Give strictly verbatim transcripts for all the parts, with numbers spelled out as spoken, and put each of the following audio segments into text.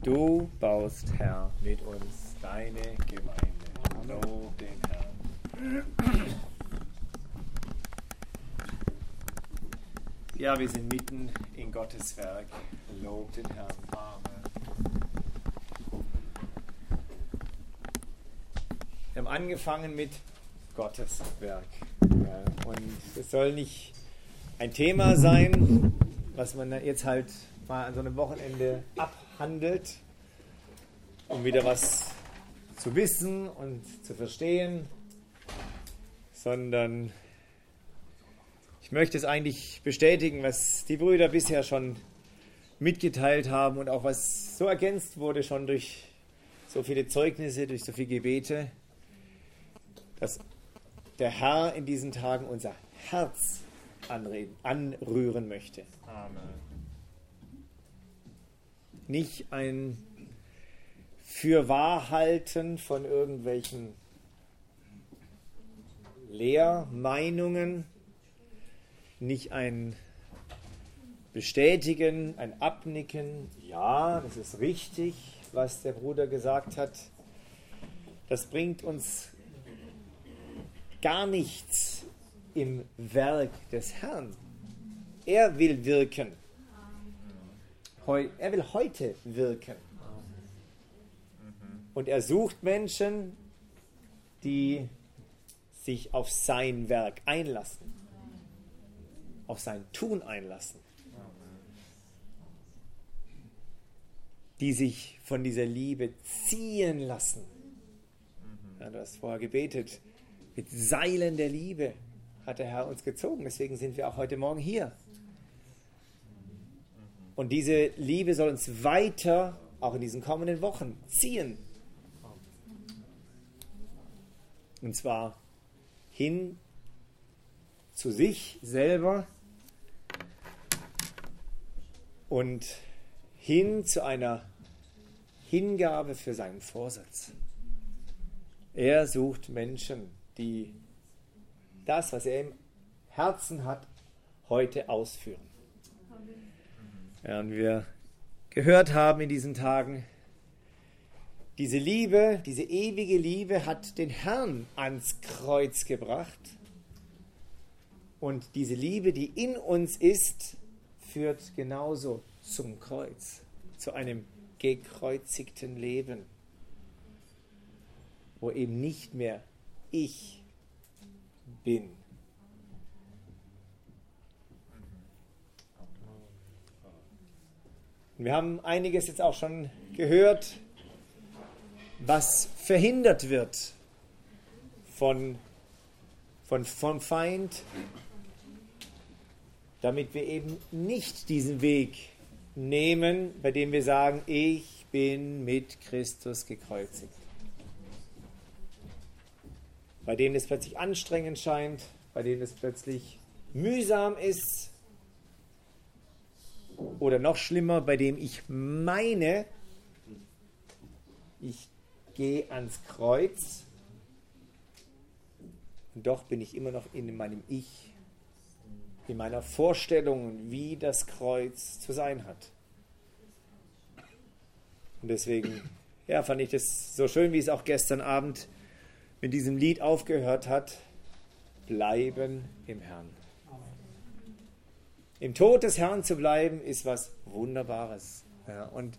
Du baust, Herr, mit uns deine Gemeinde. Lob den Herrn. Ja, wir sind mitten in Gottes Werk. Lob den Herrn. Amen. Wir haben angefangen mit Gottes Werk. Ja, und es soll nicht ein Thema sein, was man jetzt halt mal an so einem Wochenende abhandelt, um wieder was zu wissen und zu verstehen, sondern ich möchte es eigentlich bestätigen, was die Brüder bisher schon mitgeteilt haben und auch was so ergänzt wurde schon durch so viele Zeugnisse, durch so viele Gebete, dass der Herr in diesen Tagen unser Herz anreden, anrühren möchte. Amen. Nicht ein Fürwahrhalten von irgendwelchen Lehrmeinungen, nicht ein Bestätigen, ein Abnicken, ja, das ist richtig, was der Bruder gesagt hat. Das bringt uns gar nichts im Werk des Herrn. Er will wirken. Er will heute wirken. Und er sucht Menschen, die sich auf sein Werk einlassen, auf sein Tun einlassen, die sich von dieser Liebe ziehen lassen. Ja, du hast vorher gebetet, mit Seilen der Liebe hat der Herr uns gezogen, deswegen sind wir auch heute Morgen hier. Und diese Liebe soll uns weiter, auch in diesen kommenden Wochen, ziehen. Und zwar hin zu sich selber und hin zu einer Hingabe für seinen Vorsatz. Er sucht Menschen, die das, was er im Herzen hat, heute ausführen. Ja, und wir gehört haben in diesen Tagen, diese Liebe, diese ewige Liebe hat den Herrn ans Kreuz gebracht. Und diese Liebe, die in uns ist, führt genauso zum Kreuz, zu einem gekreuzigten Leben, wo eben nicht mehr ich bin. Wir haben einiges jetzt auch schon gehört, was verhindert wird von, von, vom Feind, damit wir eben nicht diesen Weg nehmen, bei dem wir sagen, ich bin mit Christus gekreuzigt. Bei denen es plötzlich anstrengend scheint, bei denen es plötzlich mühsam ist oder noch schlimmer, bei dem ich meine, ich gehe ans Kreuz und doch bin ich immer noch in meinem Ich, in meiner Vorstellung, wie das Kreuz zu sein hat. Und deswegen, ja, fand ich das so schön, wie es auch gestern Abend mit diesem Lied aufgehört hat, bleiben im Herrn. Im Tod des Herrn zu bleiben, ist was Wunderbares. Ja, und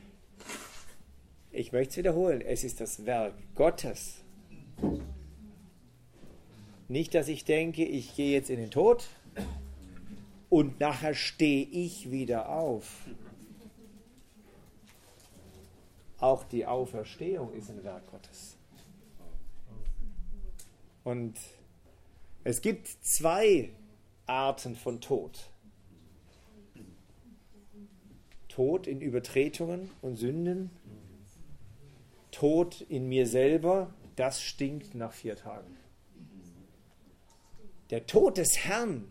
ich möchte es wiederholen, es ist das Werk Gottes. Nicht, dass ich denke, ich gehe jetzt in den Tod und nachher stehe ich wieder auf. Auch die Auferstehung ist ein Werk Gottes. Und es gibt zwei Arten von Tod. Tod in Übertretungen und Sünden. Tod in mir selber, das stinkt nach vier Tagen. Der Tod des Herrn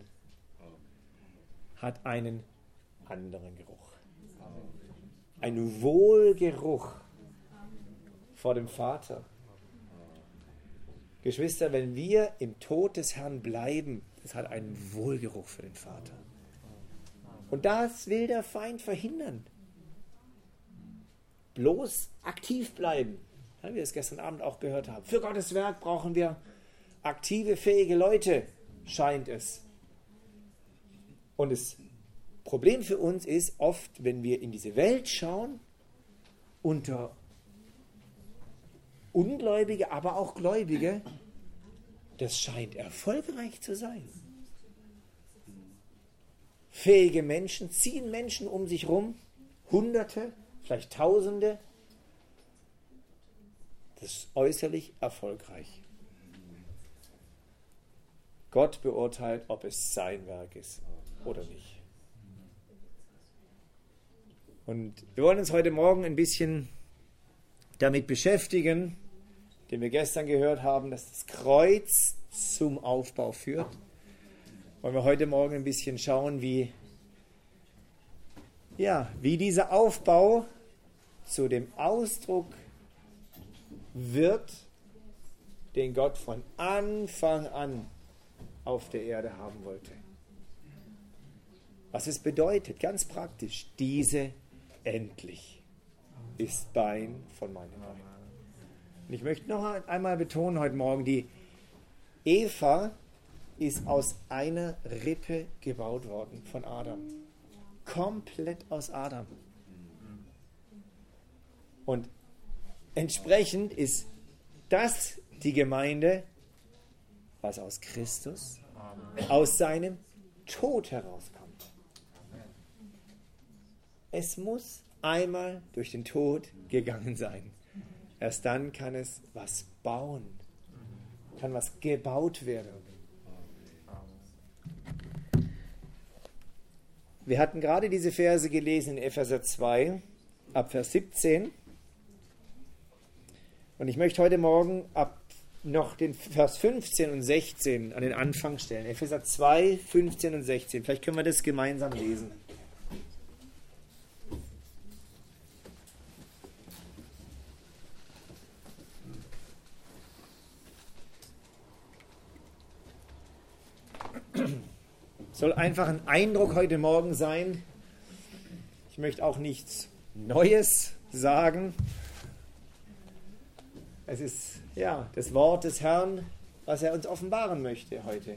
hat einen anderen Geruch. Ein Wohlgeruch vor dem Vater. Geschwister, wenn wir im Tod des Herrn bleiben, das hat einen Wohlgeruch für den Vater. Und das will der Feind verhindern. bloß aktiv bleiben. Ja, wie wir es gestern Abend auch gehört haben. Für Gottes Werk brauchen wir aktive, fähige Leute, scheint es. Und das Problem für uns ist oft, wenn wir in diese Welt schauen, unter Ungläubige, aber auch Gläubige, das scheint erfolgreich zu sein. Fähige Menschen ziehen Menschen um sich rum, Hunderte, vielleicht Tausende. Das ist äußerlich erfolgreich. Gott beurteilt, ob es sein Werk ist oder nicht. Und wir wollen uns heute Morgen ein bisschen damit beschäftigen, den wir gestern gehört haben, dass das Kreuz zum Aufbau führt. Wollen wir heute Morgen ein bisschen schauen, wie, ja, wie dieser Aufbau zu dem Ausdruck wird, den Gott von Anfang an auf der Erde haben wollte. Was es bedeutet, ganz praktisch, diese endlich ist Bein von meinem Bein. Und ich möchte noch einmal betonen heute Morgen, die Eva ist aus einer Rippe gebaut worden von Adam. Komplett aus Adam. Und entsprechend ist das die Gemeinde, was aus Christus, aus seinem Tod herauskommt. Es muss einmal durch den Tod gegangen sein. Erst dann kann es was bauen, kann was gebaut werden. Wir hatten gerade diese Verse gelesen in Epheser zwei, ab Vers siebzehn. Und ich möchte heute Morgen ab noch den Vers fünfzehn und sechzehn an den Anfang stellen. Epheser zwei, fünfzehn und sechzehn. Vielleicht können wir das gemeinsam lesen. Soll einfach ein Eindruck heute Morgen sein. Ich möchte auch nichts Neues sagen. Es ist ja das Wort des Herrn, was er uns offenbaren möchte heute.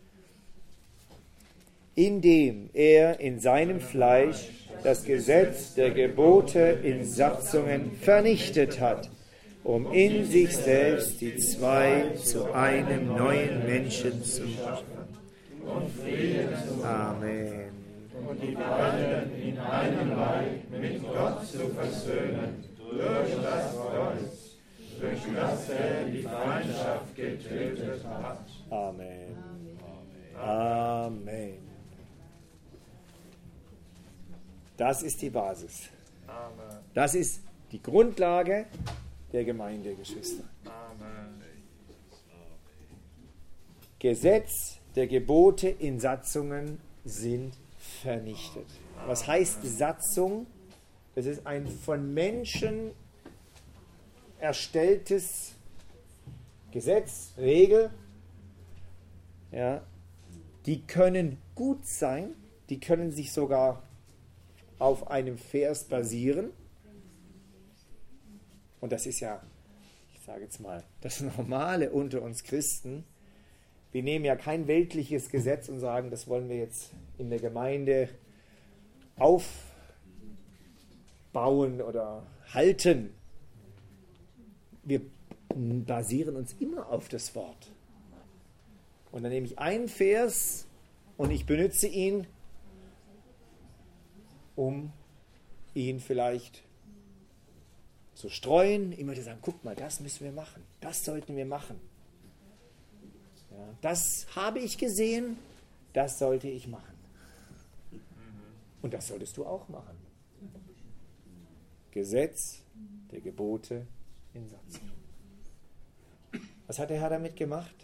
Indem er in seinem Fleisch das Gesetz der Gebote in Satzungen vernichtet hat, um in sich selbst die zwei zu einem neuen Menschen zu machen. Und Frieden zu Amen. Und die beiden in einem Leib mit Gott zu versöhnen durch das Kreuz, durch das er die Feindschaft getötet hat. Amen. Amen. Das ist die Basis. Das ist die Grundlage der Gemeinde, Geschwister. Gesetz der Gebote in Satzungen sind vernichtet. Was heißt Satzung? Das ist ein von Menschen erstelltes Gesetz, Regel. Ja, die können gut sein, die können sich sogar auf einem Vers basieren. Und das ist ja, ich sage jetzt mal, das Normale unter uns Christen. Wir nehmen ja kein weltliches Gesetz und sagen, das wollen wir jetzt in der Gemeinde aufbauen oder halten. Wir basieren uns immer auf das Wort. Und dann nehme ich einen Vers und ich benutze ihn, um ihn vielleicht zu streuen, immer zu sagen, guck mal, das müssen wir machen, das sollten wir machen. Ja, das habe ich gesehen, das sollte ich machen. Und das solltest du auch machen. Gesetz der Gebote in Satzung. Was hat der Herr damit gemacht?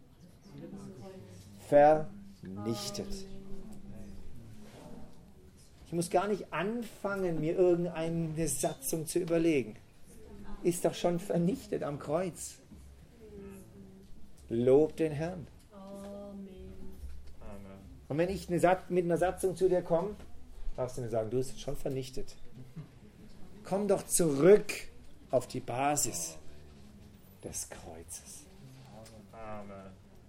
Vernichtet. Ich muss gar nicht anfangen, mir irgendeine Satzung zu überlegen. Ist doch schon vernichtet am Kreuz. Lob den Herrn. Und wenn ich eine Sat- mit einer Satzung zu dir komme, darfst du mir sagen, du hast es schon vernichtet. Komm doch zurück auf die Basis des Kreuzes. Amen.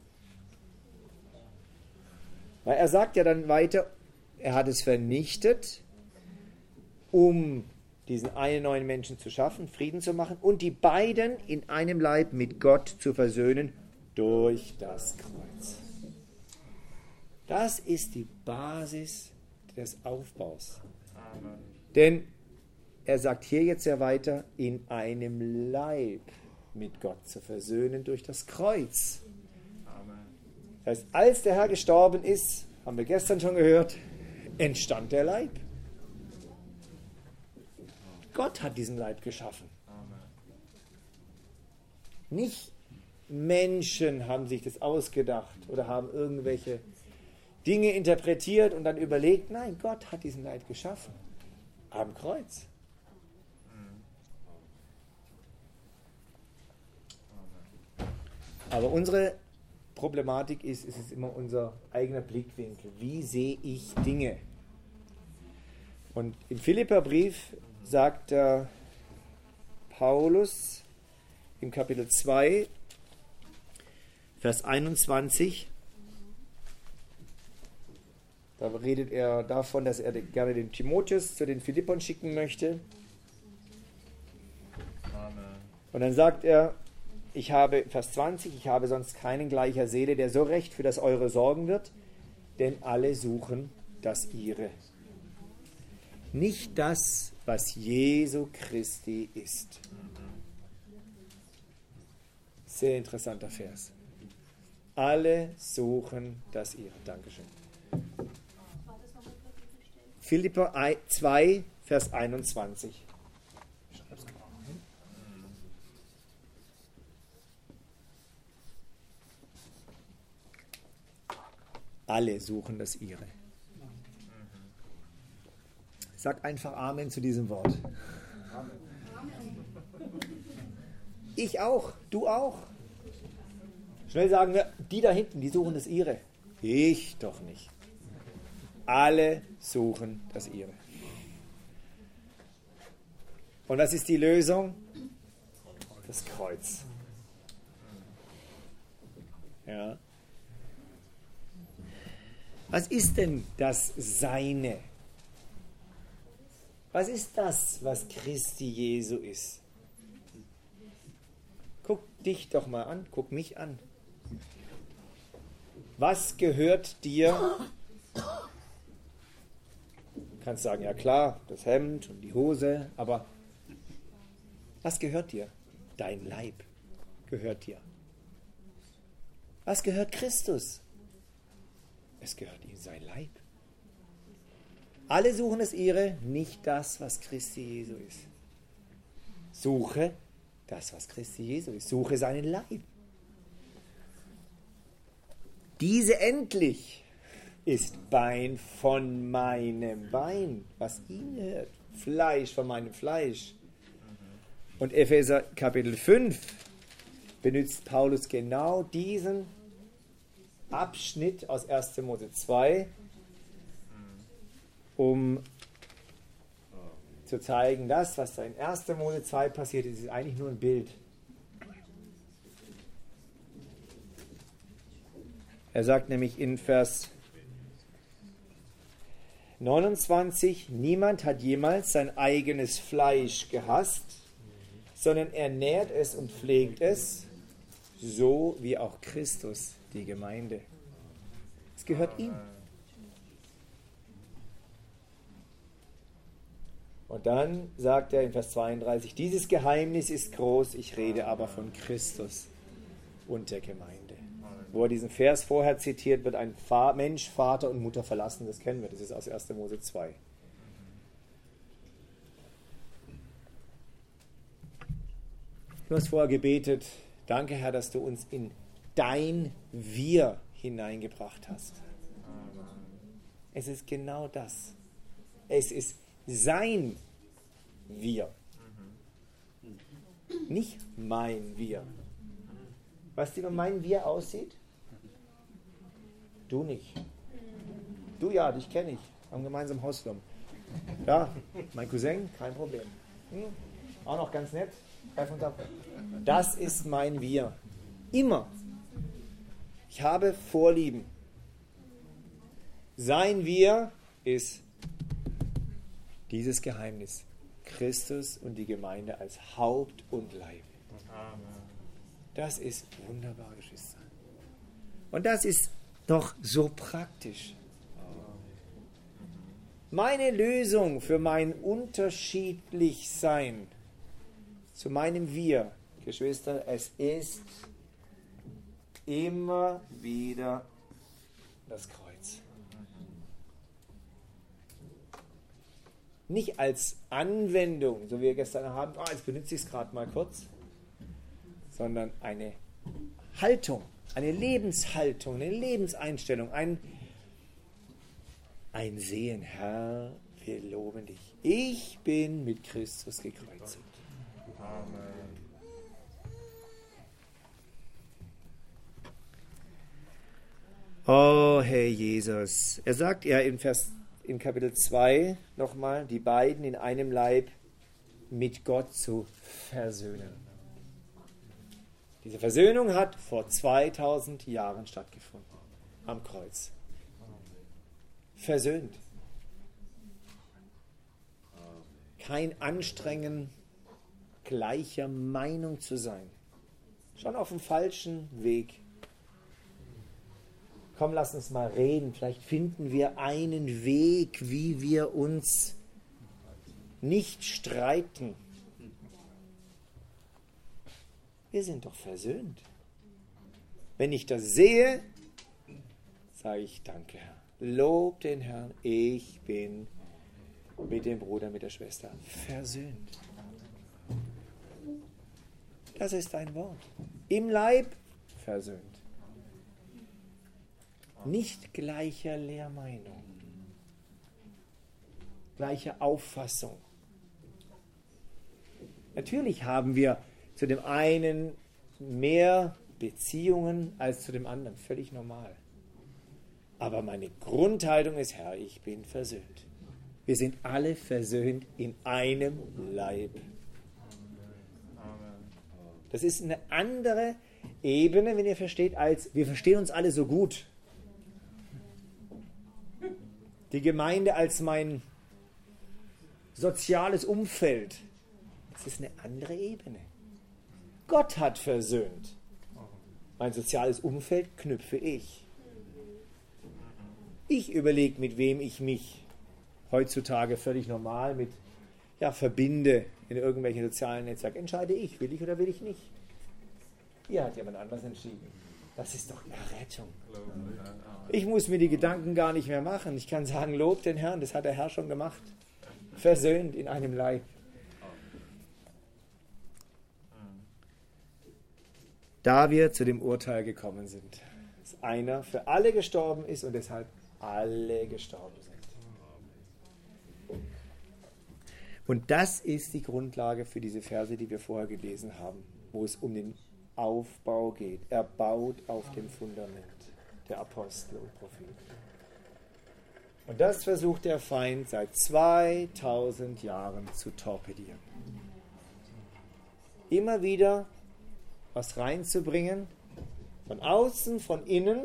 Weil er sagt ja dann weiter, er hat es vernichtet, um diesen einen neuen Menschen zu schaffen, Frieden zu machen und die beiden in einem Leib mit Gott zu versöhnen durch das Kreuz. Das ist die Basis des Aufbaus. Amen. Denn er sagt hier jetzt ja weiter, in einem Leib mit Gott zu versöhnen durch das Kreuz. Amen. Das heißt, als der Herr gestorben ist, haben wir gestern schon gehört, entstand der Leib. Gott hat diesen Leib geschaffen. Amen. Nicht Menschen haben sich das ausgedacht oder haben irgendwelche Dinge interpretiert und dann überlegt. Nein, Gott hat diesen Leib geschaffen. Am Kreuz. Aber unsere Problematik ist, es ist immer unser eigener Blickwinkel. Wie sehe ich Dinge? Und im Philipperbrief sagt äh, Paulus im Kapitel zwei, Vers einundzwanzig, da redet er davon, dass er gerne den Timotheus zu den Philippern schicken möchte. Amen. Und dann sagt er, ich habe, Vers zwanzig, ich habe sonst keinen gleicher Seele, der so recht für das Eure sorgen wird, denn alle suchen das Ihre. Nicht das, was Jesu Christi ist. Sehr interessanter Vers. Alle suchen das Ihre. Dankeschön. Philipper zwei, Vers einundzwanzig. Alle suchen das Ihre. Sag einfach Amen zu diesem Wort. Ich auch, du auch. Schnell sagen wir, die da hinten, die suchen das Ihre. Ich doch nicht. Alle suchen das Ihre. Und was ist die Lösung? Das Kreuz. Ja. Was ist denn das Seine? Was ist das, was Christi Jesu ist? Guck dich doch mal an, guck mich an. Was gehört dir? Du kannst sagen, ja klar, das Hemd und die Hose, aber was gehört dir? Dein Leib gehört dir. Was gehört Christus? Es gehört ihm sein Leib. Alle suchen es ihre, nicht das, was Christi Jesu ist. Suche das, was Christi Jesu ist. Suche seinen Leib. Diese endlich ist Bein von meinem Bein, was ihm gehört. Fleisch von meinem Fleisch. Und Epheser Kapitel fünf benutzt Paulus genau diesen Abschnitt aus erster Mose zwei, um zu zeigen, das, was da in erster Mose zwei passiert ist, ist eigentlich nur ein Bild. Er sagt nämlich in Vers neunundzwanzig, niemand hat jemals sein eigenes Fleisch gehasst, sondern er nährt es und pflegt es, so wie auch Christus die Gemeinde. Es gehört ihm. Und dann sagt er in Vers zweiunddreißig, dieses Geheimnis ist groß, ich rede aber von Christus und der Gemeinde. Wo er diesen Vers vorher zitiert, wird ein Mensch, Vater und Mutter verlassen, das kennen wir, das ist aus erster Mose zwei. Du hast vorher gebetet, danke Herr, dass du uns in dein Wir hineingebracht hast. Es ist genau das. Es ist sein Wir. Nicht mein Wir. Weißt du, wie mein Wir aussieht? Du nicht. Du ja, dich kenne ich. Am gemeinsamen Hausflur. Ja, mein Cousin, kein Problem. Hm? Auch noch ganz nett. Das ist mein Wir. Immer. Ich habe Vorlieben. Sein Wir ist dieses Geheimnis. Christus und die Gemeinde als Haupt und Leib. Amen. Das ist wunderbar, Geschwister. Und das ist doch so praktisch. Meine Lösung für mein Unterschiedlichsein zu meinem Wir, Geschwister, es ist immer wieder das Kreuz. Nicht als Anwendung, so wie wir gestern haben, oh, jetzt benutze ich es gerade mal kurz, sondern eine Haltung, eine Lebenshaltung, eine Lebenseinstellung, ein, ein Sehen, Herr, wir loben dich. Ich bin mit Christus gekreuzigt. Amen. Oh, Herr Jesus. Er sagt ja in, Vers, in Kapitel zwei nochmal, die beiden in einem Leib mit Gott zu versöhnen. Diese Versöhnung hat vor zweitausend Jahren stattgefunden. Am Kreuz. Versöhnt. Kein Anstrengen, gleicher Meinung zu sein. Schon auf dem falschen Weg. Komm, lass uns mal reden. Vielleicht finden wir einen Weg, wie wir uns nicht streiten. Wir sind doch versöhnt. Wenn ich das sehe, sage ich danke, Herr. Lob den Herrn, ich bin mit dem Bruder, mit der Schwester versöhnt. Das ist ein Wort. Im Leib versöhnt. Nicht gleicher Lehrmeinung, gleiche Auffassung. Natürlich haben wir zu dem einen mehr Beziehungen als zu dem anderen, völlig normal. Aber meine Grundhaltung ist, Herr, ich bin versöhnt. Wir sind alle versöhnt in einem Leib. Das ist eine andere Ebene, wenn ihr versteht, als wir verstehen uns alle so gut. Die Gemeinde als mein soziales Umfeld. Das ist eine andere Ebene. Gott hat versöhnt. Mein soziales Umfeld knüpfe ich. Ich überlege, mit wem ich mich heutzutage völlig normal mit ja, verbinde in irgendwelchen sozialen Netzwerken. Entscheide ich, will ich oder will ich nicht. Hier hat jemand anders entschieden. Das ist doch Errettung. Ich muss mir die Gedanken gar nicht mehr machen. Ich kann sagen, lob den Herrn, das hat der Herr schon gemacht. Versöhnt in einem Leib. Da wir zu dem Urteil gekommen sind, dass einer für alle gestorben ist und deshalb alle gestorben sind. Und das ist die Grundlage für diese Verse, die wir vorher gelesen haben, wo es um den Aufbau geht. Er baut auf dem Fundament der Apostel und Propheten. Und das versucht der Feind seit zweitausend Jahren zu torpedieren. Immer wieder was reinzubringen, von außen, von innen,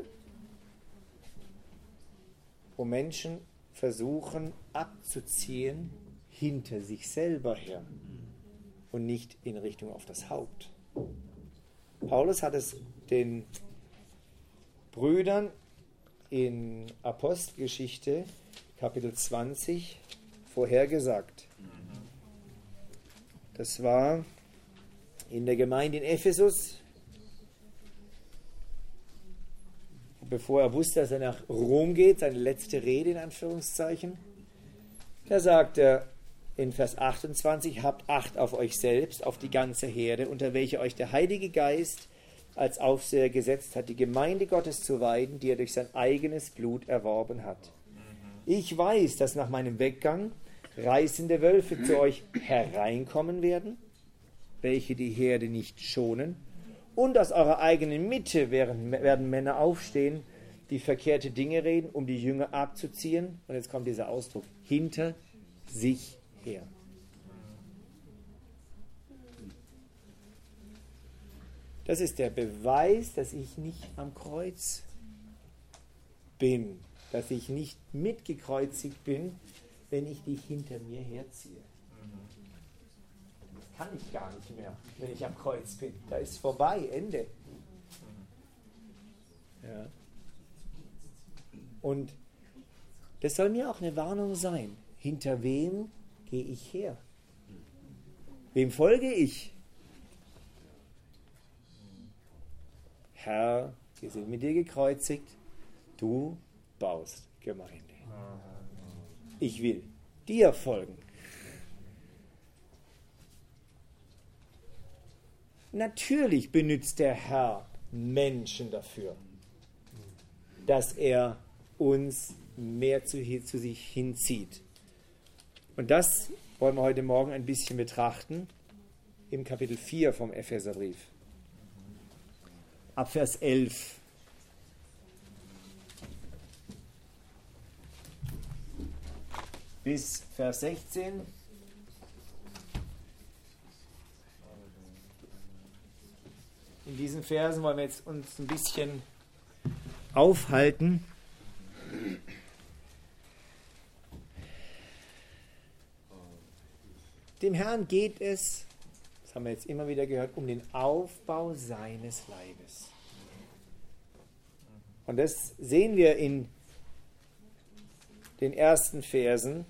wo Menschen versuchen abzuziehen hinter sich selber her und nicht in Richtung auf das Haupt. Paulus hat es den Brüdern in Apostelgeschichte Kapitel zwanzig vorhergesagt. Das war in der Gemeinde in Ephesus, bevor er wusste, dass er nach Rom geht, seine letzte Rede in Anführungszeichen. Da sagt er in Vers achtundzwanzig, habt Acht auf euch selbst, auf die ganze Herde, unter welche euch der Heilige Geist als Aufseher gesetzt hat, die Gemeinde Gottes zu weiden, die er durch sein eigenes Blut erworben hat. Ich weiß, dass nach meinem Weggang reißende Wölfe zu euch hereinkommen werden, welche die Herde nicht schonen, und aus eurer eigenen Mitte werden, werden Männer aufstehen, die verkehrte Dinge reden, um die Jünger abzuziehen, und jetzt kommt dieser Ausdruck, hinter sich her. Das ist der Beweis, dass ich nicht am Kreuz bin, dass ich nicht mitgekreuzigt bin, wenn ich dich hinter mir herziehe. Das kann ich gar nicht mehr, wenn ich am Kreuz bin. Da ist vorbei, Ende. Ja. Und das soll mir auch eine Warnung sein. Hinter wem gehe ich her? Wem folge ich? Herr, wir sind mit dir gekreuzigt, du baust Gemeinde. Ich will dir folgen. Natürlich benutzt der Herr Menschen dafür, dass er uns mehr zu, zu sich hinzieht. Und das wollen wir heute Morgen ein bisschen betrachten im Kapitel vier vom Epheserbrief. Ab Vers elf. Bis Vers sechzehn. In diesen Versen wollen wir jetzt uns ein bisschen aufhalten. Dem Herrn geht es, das haben wir jetzt immer wieder gehört, um den Aufbau seines Leibes. Und das sehen wir in den ersten Versen.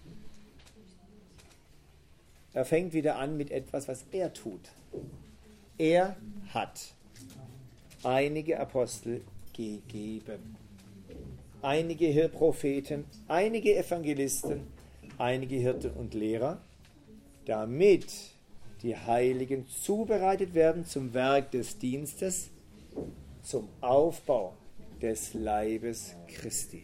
Er fängt wieder an mit etwas, was er tut. Er hat einige Apostel gegeben, einige Propheten, einige Evangelisten, einige Hirten und Lehrer, damit die Heiligen zubereitet werden zum Werk des Dienstes, zum Aufbau des Leibes Christi.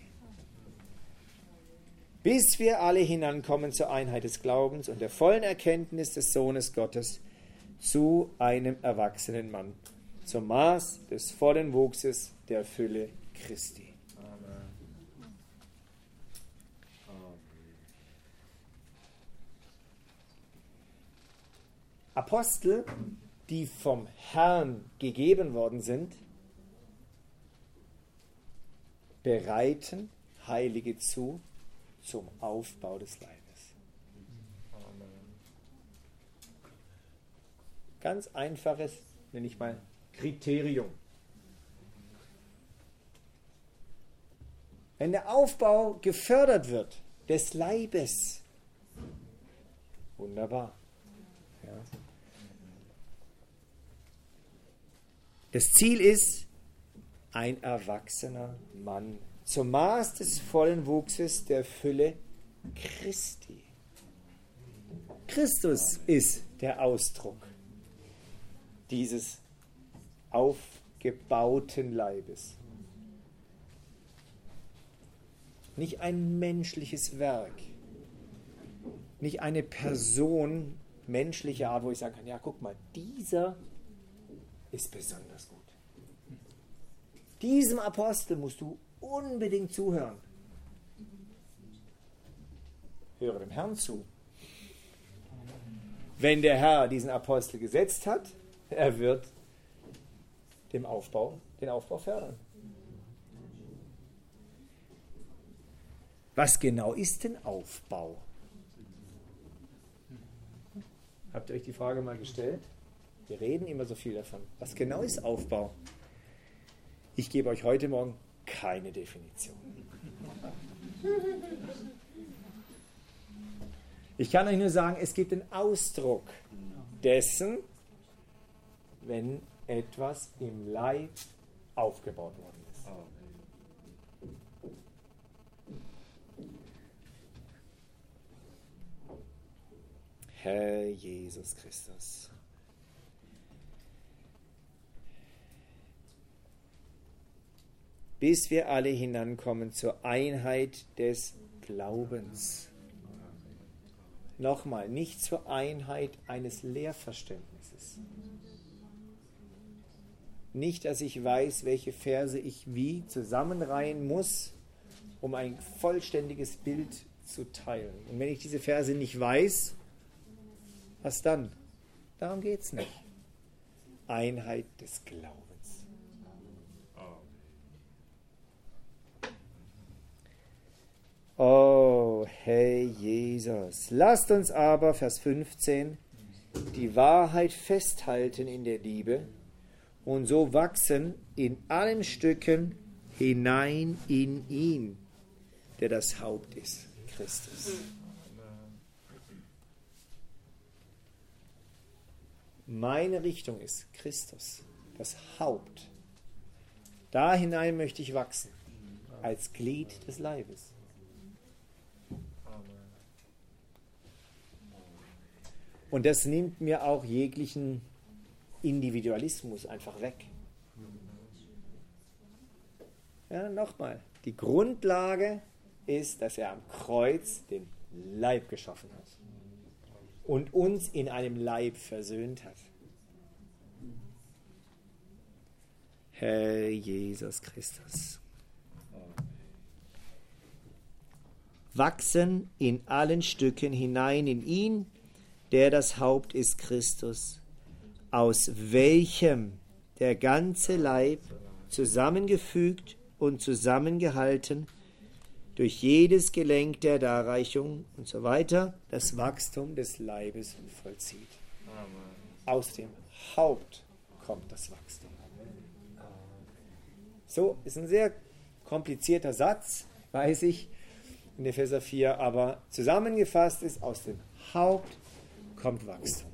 Bis wir alle hinankommen zur Einheit des Glaubens und der vollen Erkenntnis des Sohnes Gottes, zu einem erwachsenen Mann, zum Maß des vollen Wuchses der Fülle Christi. Amen. Apostel, die vom Herrn gegeben worden sind, bereiten Heilige zu zum Aufbau des Leibes. Amen. Ganz einfaches, nenne ich mal, Kriterium. Wenn der Aufbau gefördert wird des Leibes, wunderbar. Ja. Das Ziel ist, ein erwachsener Mann zum Maß des vollen Wuchses der Fülle Christi. Christus ist der Ausdruck dieses aufgebauten Leibes. Nicht ein menschliches Werk, nicht eine Person menschlicher Art, wo ich sagen kann, ja, guck mal, dieser ist besonders gut. Diesem Apostel musst du unbedingt zuhören. Höre dem Herrn zu. Wenn der Herr diesen Apostel gesetzt hat, er wird dem Aufbau, den Aufbau fördern. Was genau ist denn Aufbau? Habt ihr euch die Frage mal gestellt? Wir reden immer so viel davon. Was genau ist Aufbau? Ich gebe euch heute Morgen keine Definition. Ich kann euch nur sagen, es gibt einen Ausdruck dessen, wenn etwas im Leib aufgebaut worden ist. Herr Jesus Christus. Bis wir alle hinankommen zur Einheit des Glaubens. Nochmal, nicht zur Einheit eines Lehrverständnisses. Nicht, dass ich weiß, welche Verse ich wie zusammenreihen muss, um ein vollständiges Bild zu teilen. Und wenn ich diese Verse nicht weiß, was dann? Darum geht es nicht. Einheit des Glaubens. Oh, hey Jesus. Lasst uns aber, Vers fünfzehn, die Wahrheit festhalten in der Liebe und so wachsen in allen Stücken hinein in ihn, der das Haupt ist, Christus. Meine Richtung ist Christus, das Haupt. Da hinein möchte ich wachsen, als Glied des Leibes. Und das nimmt mir auch jeglichen Individualismus einfach weg. Ja, nochmal. Die Grundlage ist, dass er am Kreuz den Leib geschaffen hat und uns in einem Leib versöhnt hat. Herr Jesus Christus. Wachsen in allen Stücken hinein in ihn, der das Haupt ist, Christus, aus welchem der ganze Leib zusammengefügt und zusammengehalten durch jedes Gelenk der Darreichung und so weiter das Wachstum des Leibes vollzieht. Aus dem Haupt kommt das Wachstum. So, ist ein sehr komplizierter Satz, weiß ich, in Epheser vier, aber zusammengefasst ist, aus dem Haupt kommt Wachstum.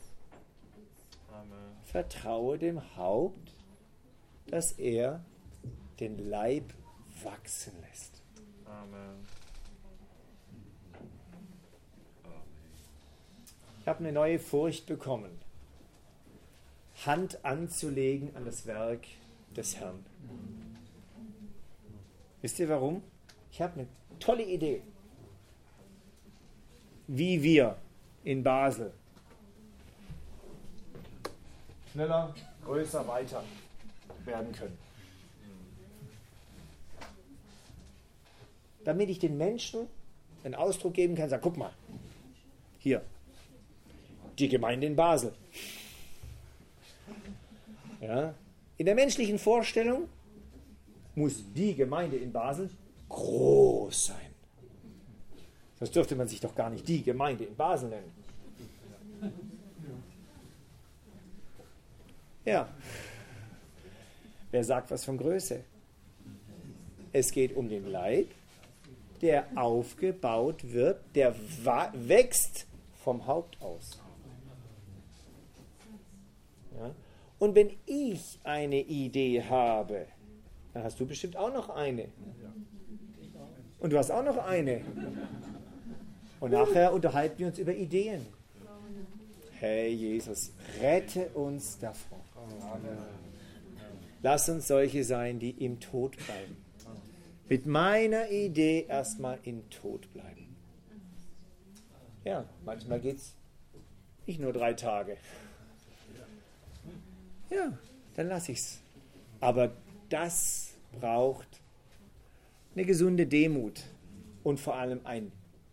Amen. Vertraue dem Haupt, dass er den Leib wachsen lässt. Amen. Ich habe eine neue Furcht bekommen, Hand anzulegen an das Werk des Herrn. Wisst ihr warum? Ich habe eine tolle Idee, wie wir in Basel schneller, größer, weiter werden können. Damit ich den Menschen einen Ausdruck geben kann, sag, guck mal, hier, die Gemeinde in Basel. Ja, in der menschlichen Vorstellung muss die Gemeinde in Basel groß sein. Sonst dürfte man sich doch gar nicht die Gemeinde in Basel nennen. Ja. Wer sagt was von Größe? Es geht um den Leib, der aufgebaut wird, der wächst vom Haupt aus. Ja? Und wenn ich eine Idee habe, dann hast du bestimmt auch noch eine. Und du hast auch noch eine. Und nachher unterhalten wir uns über Ideen. Herr Jesus, rette uns davon. Lass uns solche sein, die im Tod bleiben. Mit meiner Idee erstmal im Tod bleiben. Ja, manchmal geht es nicht nur drei Tage. Ja, dann lasse ich es. Aber das braucht eine gesunde Demut und vor allem ein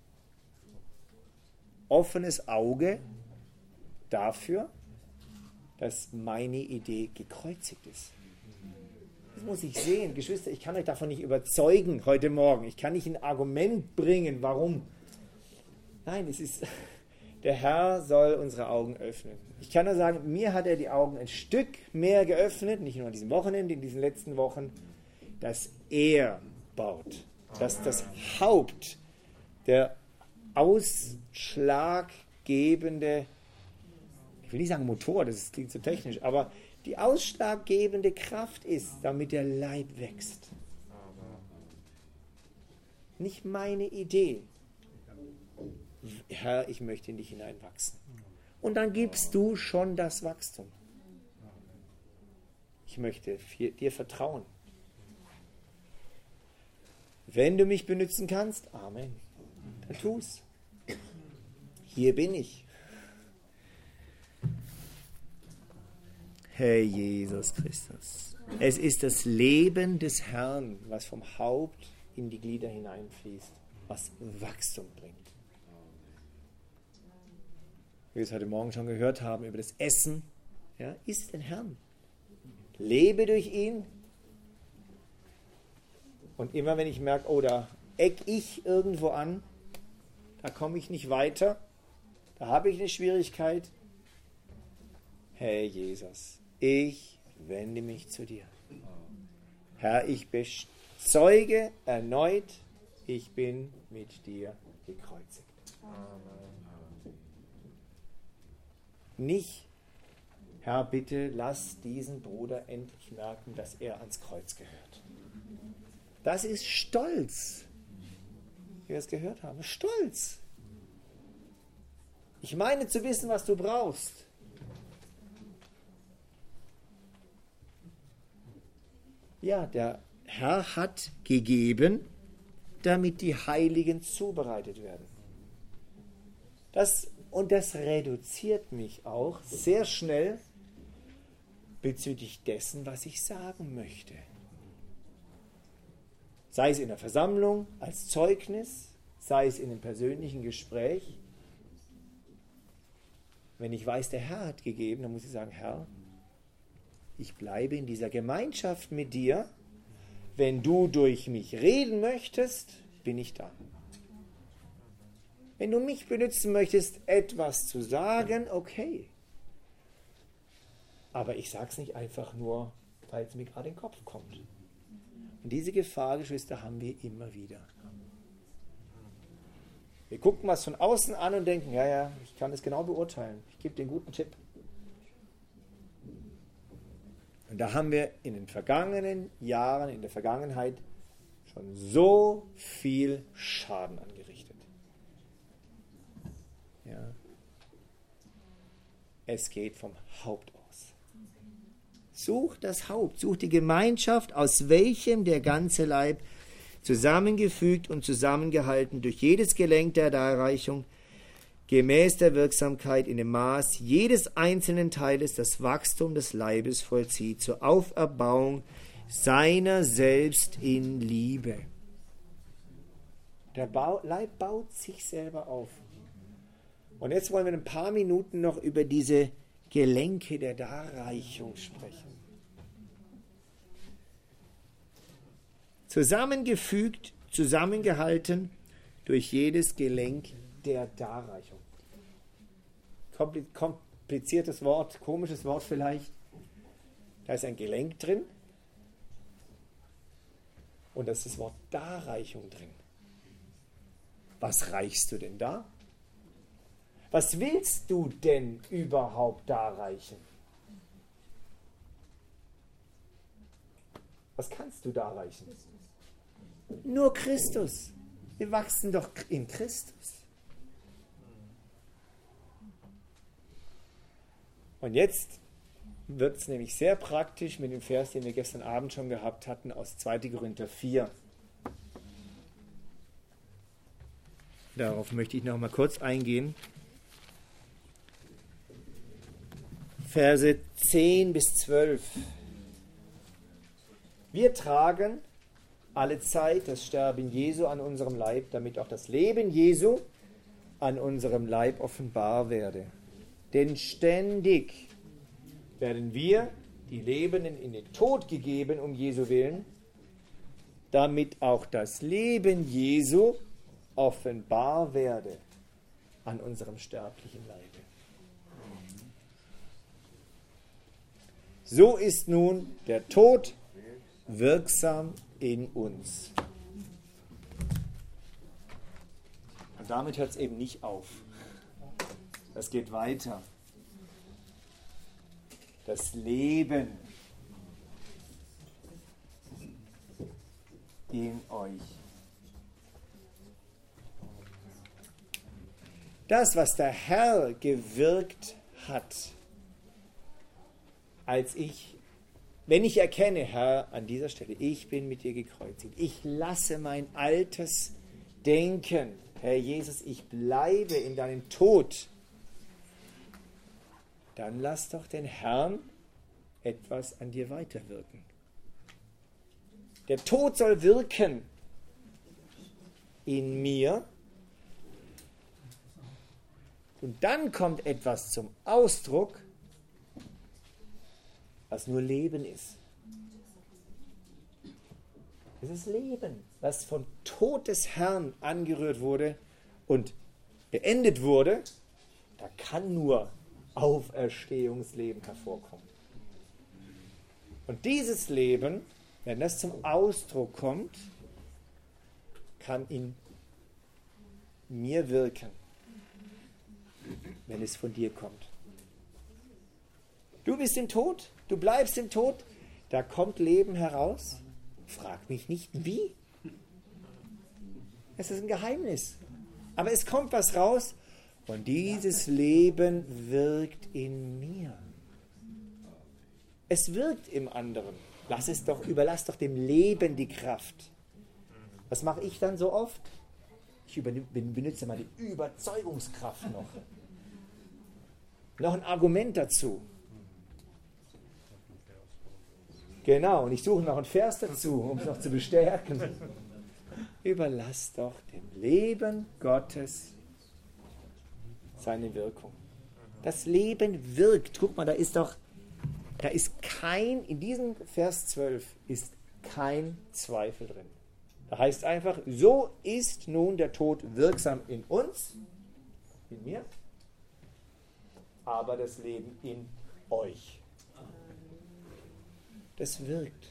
offenes Auge dafür, dass meine Idee gekreuzigt ist. Das muss ich sehen. Geschwister, ich kann euch davon nicht überzeugen heute Morgen. Ich kann nicht ein Argument bringen, warum. Nein, es ist, der Herr soll unsere Augen öffnen. Ich kann nur sagen, mir hat er die Augen ein Stück mehr geöffnet, nicht nur an diesem Wochenende, in diesen letzten Wochen, dass er baut. Dass das Haupt, der ausschlaggebende, ich will nicht sagen Motor, das klingt so technisch, aber die ausschlaggebende Kraft ist, damit der Leib wächst. Nicht meine Idee. Herr, ich möchte in dich hineinwachsen. Und dann gibst du schon das Wachstum. Ich möchte dir vertrauen. Wenn du mich benutzen kannst, Amen, dann tu's. Hier bin ich. Herr Jesus Christus. Es ist das Leben des Herrn, was vom Haupt in die Glieder hineinfließt, was Wachstum bringt. Wie wir es heute Morgen schon gehört haben über das Essen, Ja, iss den Herrn. Lebe durch ihn. Und immer wenn ich merke, oh, da eck ich irgendwo an, da komme ich nicht weiter, da habe ich eine Schwierigkeit. Herr Jesus, ich wende mich zu dir. Herr, ich bezeuge erneut, ich bin mit dir gekreuzigt. Nicht, Herr, bitte lass diesen Bruder endlich merken, dass er ans Kreuz gehört. Das ist Stolz, wie wir es gehört haben. Stolz. Ich meine zu wissen, was du brauchst. Ja, der Herr hat gegeben, damit die Heiligen zubereitet werden. Das, und das reduziert mich auch sehr schnell bezüglich dessen, was ich sagen möchte. Sei es in der Versammlung, als Zeugnis, sei es in einem persönlichen Gespräch. Wenn ich weiß, der Herr hat gegeben, dann muss ich sagen, Herr, ich bleibe in dieser Gemeinschaft mit dir. Wenn du durch mich reden möchtest, bin ich da. Wenn du mich benutzen möchtest, etwas zu sagen, okay. Aber ich sage es nicht einfach nur, weil es mir gerade in den Kopf kommt. Und diese Gefahr, Geschwister, haben wir immer wieder. Wir gucken was von außen an und denken, ja, ja, ich kann es genau beurteilen. Ich gebe dir einen guten Tipp. Und da haben wir in den vergangenen Jahren, in der Vergangenheit schon so viel Schaden angerichtet. Ja. Es geht vom Haupt aus. Such das Haupt, such die Gemeinschaft, aus welchem der ganze Leib zusammengefügt und zusammengehalten durch jedes Gelenk der Darreichung gemäß der Wirksamkeit in dem Maß jedes einzelnen Teiles das Wachstum des Leibes vollzieht, zur Auferbauung seiner selbst in Liebe. Der Bau, Leib baut sich selber auf. Und jetzt wollen wir ein paar Minuten noch über diese Gelenke der Darreichung sprechen. Zusammengefügt, zusammengehalten durch jedes Gelenk der Darreichung. Kompliziertes Wort, komisches Wort vielleicht. Da ist ein Gelenk drin und da ist das Wort Darreichung drin. Was reichst du denn da? Was willst du denn überhaupt darreichen? Was kannst du darreichen? Nur Christus. Wir wachsen doch in Christus. Und jetzt wird es nämlich sehr praktisch mit dem Vers, den wir gestern Abend schon gehabt hatten, aus zweiter Korinther vier. Darauf möchte ich noch mal kurz eingehen. Verse zehn bis zwölf. Wir tragen alle Zeit das Sterben Jesu an unserem Leib, damit auch das Leben Jesu an unserem Leib offenbar werde. Denn ständig werden wir, die Lebenden, in den Tod gegeben, um Jesu willen, damit auch das Leben Jesu offenbar werde an unserem sterblichen Leibe. So ist nun der Tod wirksam in uns. Und damit hört es eben nicht auf. Das geht weiter. Das Leben in euch. Das, was der Herr gewirkt hat, als ich, wenn ich erkenne, Herr, an dieser Stelle, ich bin mit dir gekreuzigt, ich lasse mein altes Denken, Herr Jesus, ich bleibe in deinem Tod, dann lass doch den Herrn etwas an dir weiterwirken. Der Tod soll wirken in mir und dann kommt etwas zum Ausdruck, was nur Leben ist. Es ist Leben, was vom Tod des Herrn angerührt wurde und beendet wurde. Da kann nur Auferstehungsleben hervorkommen. Und dieses Leben, wenn das zum Ausdruck kommt, kann in mir wirken, wenn es von dir kommt. Du bist im Tod, du bleibst im Tod, da kommt Leben heraus. Frag mich nicht, wie. Es ist ein Geheimnis. Aber es kommt was raus und dieses Leben wirkt in mir. Es wirkt im anderen. Lass es doch, überlass doch dem Leben die Kraft. Was mache ich dann so oft? Ich benutze mal die Überzeugungskraft noch. Noch ein Argument dazu. Genau, und ich suche noch einen Vers dazu, um es noch zu bestärken. Überlass doch dem Leben Gottes seine Wirkung. Das Leben wirkt. Guck mal, da ist doch, da ist kein, in diesem Vers zwölf ist kein Zweifel drin. Da heißt einfach, so ist nun der Tod wirksam in uns, in mir, aber das Leben in euch. Das wirkt.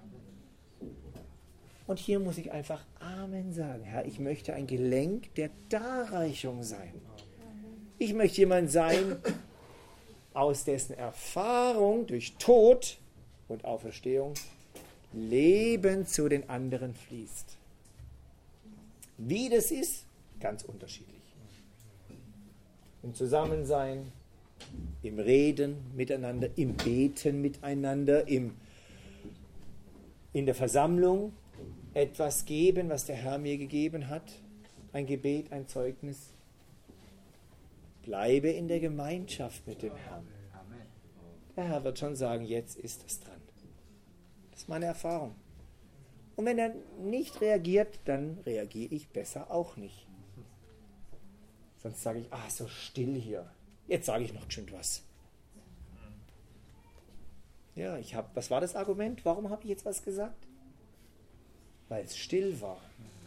Und hier muss ich einfach Amen sagen. Herr, ich möchte ein Gelenk der Darreichung sein. Ich möchte jemand sein, aus dessen Erfahrung durch Tod und Auferstehung Leben zu den anderen fließt. Wie das ist, ganz unterschiedlich. Im Zusammensein, im Reden miteinander, im Beten miteinander, im, in der Versammlung etwas geben, was der Herr mir gegeben hat. Ein Gebet, ein Zeugnis. Bleibe in der Gemeinschaft mit dem Herrn. Der Herr wird schon sagen, jetzt ist es dran. Das ist meine Erfahrung. Und wenn er nicht reagiert, dann reagiere ich besser auch nicht. Sonst sage ich, ah, so still hier. Jetzt sage ich noch schön was. Ja, ich habe, was war das Argument? Warum habe ich jetzt was gesagt? Weil es still war.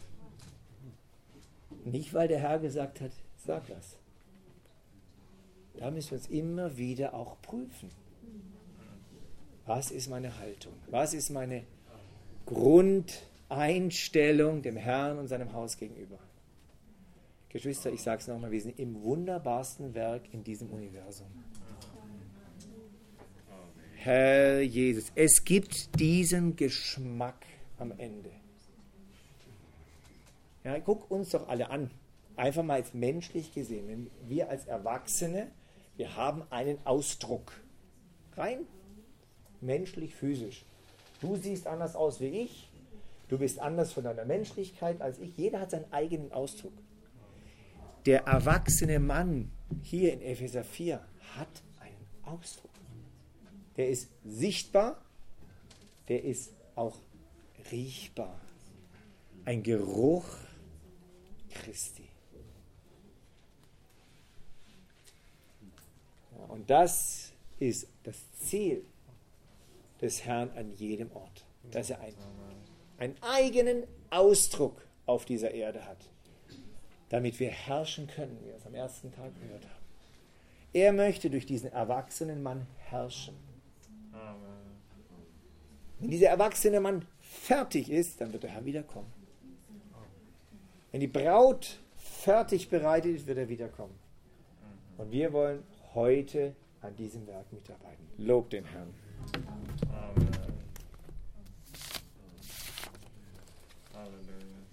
Nicht, weil der Herr gesagt hat, sag was. Da müssen wir uns immer wieder auch prüfen. Was ist meine Haltung? Was ist meine Grundeinstellung dem Herrn und seinem Haus gegenüber? Geschwister, ich sage es nochmal, wir sind im wunderbarsten Werk in diesem Universum. Herr Jesus, es gibt diesen Geschmack am Ende. Ja, guck uns doch alle an. Einfach mal jetzt menschlich gesehen. Wenn wir als Erwachsene, wir haben einen Ausdruck. Rein menschlich, physisch. Du siehst anders aus wie ich. Du bist anders von deiner Menschlichkeit als ich. Jeder hat seinen eigenen Ausdruck. Der erwachsene Mann hier in Epheser vier hat einen Ausdruck. Der ist sichtbar, der ist auch riechbar. Ein Geruch Christi. Und das ist das Ziel des Herrn an jedem Ort, dass er einen, einen eigenen Ausdruck auf dieser Erde hat, damit wir herrschen können, wie wir es am ersten Tag gehört haben. Er möchte durch diesen erwachsenen Mann herrschen. Wenn dieser erwachsene Mann fertig ist, dann wird der Herr wiederkommen. Wenn die Braut fertig bereitet ist, wird er wiederkommen. Und wir wollen heute an diesem Werk mitarbeiten. Lob den Herrn. Amen. Halleluja.